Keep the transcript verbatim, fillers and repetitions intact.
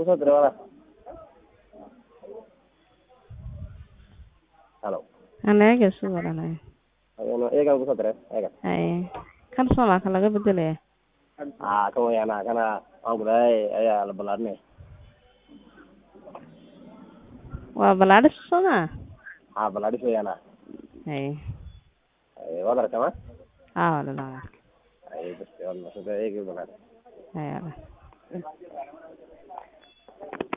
kusoo diray walaal. Halo. anaga soo waranay Ayaan eegan kusoo diray eegan. ay kan Soomaa kan laga bedelay Ah kan wayana kana aan gudahay ayaa la balaarnay. waa balaadhis Soomaa Ah balaadhis wayana. ay Ay wada kama. ah wala la Ay bas wala soo eegi balaad. ay